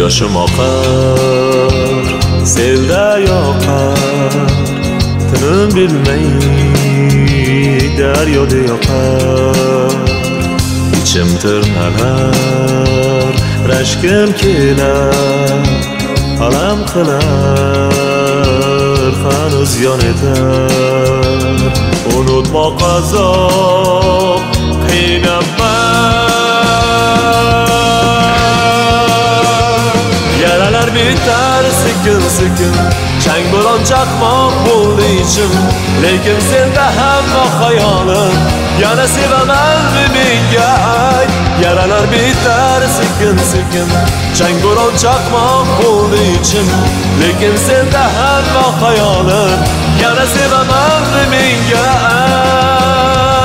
yoshim oqar, selda yoqar, tinim bilmay daryoda yoqar. İçim tirnalar, rashkim kelar, alam qilar, hanuz yon etar. Unutmoq azob, qiynabman. Yaralar bitar sekin sekin, chang bo'ron chaqmoq bo'ldi ichim. Lekin senda hamma xayolim, yana sevamanmi menga ay. Yaralar bitar sekin sekin, chang bo'ron chaqmoq bo'ldi ichim. Lekin senda hamma xayolim, yana sevamanmi menga ay.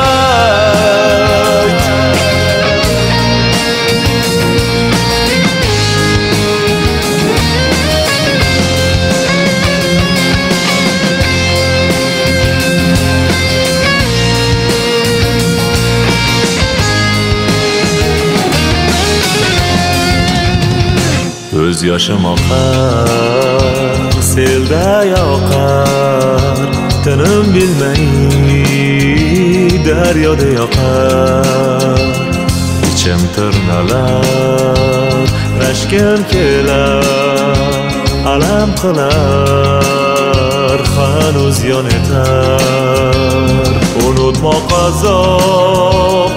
Ko'z yoshim oqar, selda yoqar, tinim bilmay daryoda yoqar. İchim tirnalar, rashkim kelar, alam qilar, hanuz yon etar. Unutmoq azob,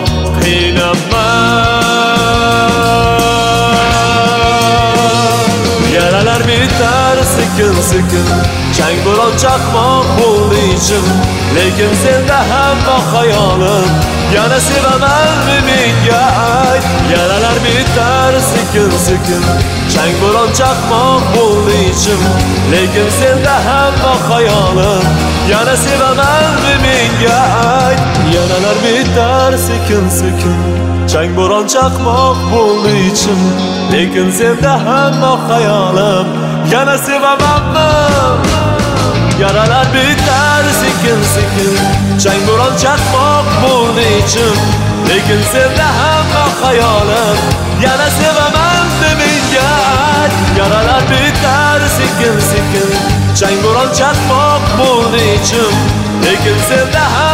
qiynabman. Yaralar bitar sekin sekin, chang bo'ron chaqmoq bo'ldi ichim. Lekin senda hamma xayolim, yana sevamanmi menga ay. Yaralar bitar sekin sekin, chang bo'ron chaqmoq bo'ldi ichim. Lekin senda hamma xayolim, yana sevamanmi menga ay. Yaralar bitar sekin sekin, chang bo'ron chaqmoq bo'ldi ichim. Lekin senda hamma xayolim, yana sevamanmi. Yaralar bitar sekin sekin, chang bo'ron chaqmoq bo'ldi ichim. Lekin senda hamma xayolim, yana sevamanmi menga ay. Yaralar bitar sekin sekin, chang bo'ron chaqmoq bo'ldi ichim. Lekin senda